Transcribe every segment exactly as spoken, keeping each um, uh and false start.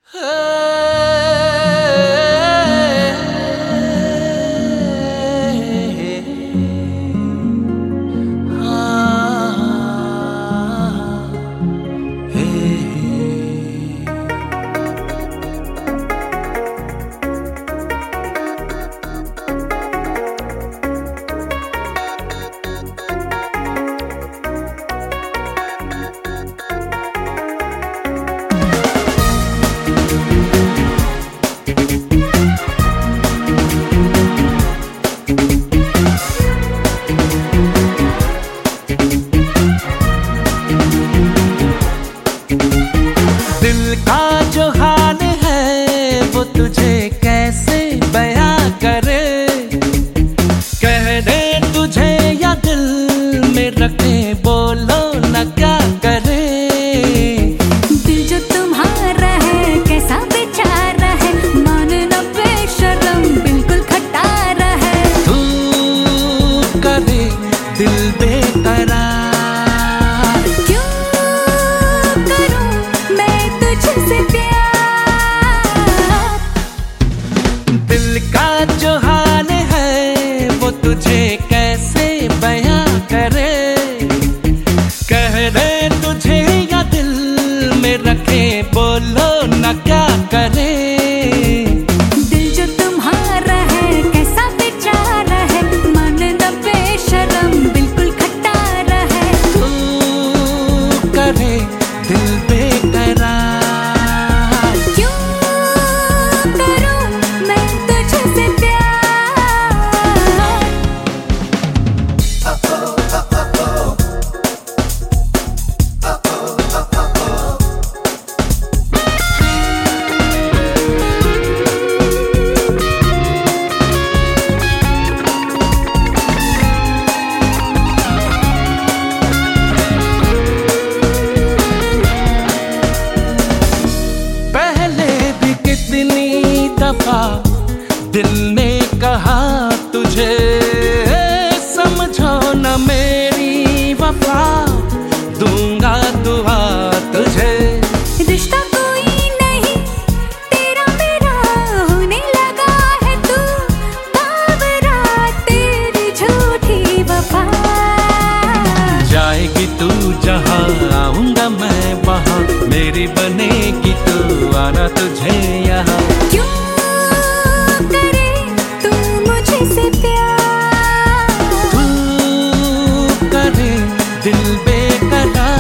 दिल का जो हाल है वो तुझे कैसे बयां करे, कह दे तुझे या दिल में रखे, बोलो न क्या करे। दिल जो तुम्हारा है कैसा बेचारा है, मानना बेशरम बिल्कुल खटारा है। तू करे दिल बेकरार, दिल का जो हाल है वो तुझे कैसे बयां करे, कह दे तुझे या दिल में रखे, बोलो न क्या करे। दिल जो तुम्हारा है कैसा बेचारा है, मानना बेशरम बिल्कुल खटारा है। तू करे दिल बेकरार, दिल ने कहा तुझे समझो न मेरी वफा, दूंगा दुआ तुझे। रिश्ता कोई नहीं तेरा मेरा होने लगा है, तू बावरा तेरी झूठी वफा। जाएगी तू जहाँ आऊंगा मैं वहाँ, मेरी बनेगी तू आना तुझे यहाँ। दिल बेकरार,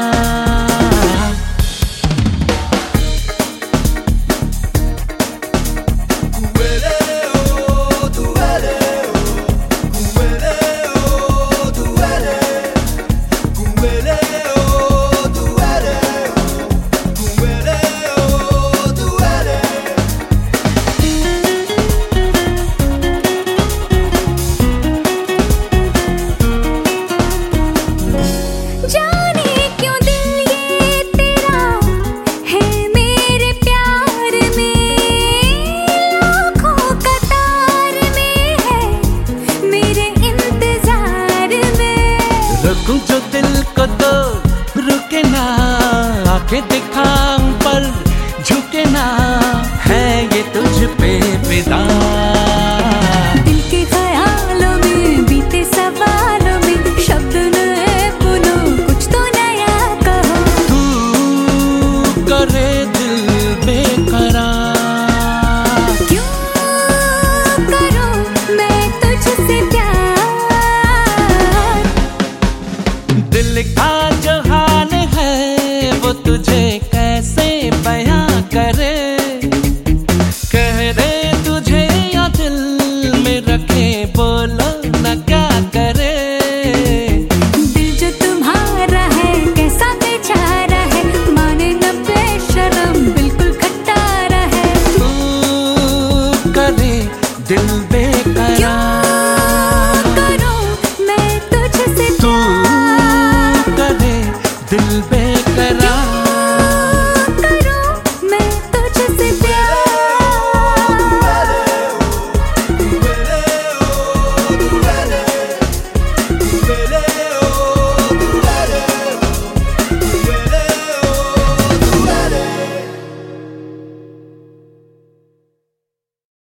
जो दिल को तो रुके ना, आंखें दिखाऊं पर झुके ना।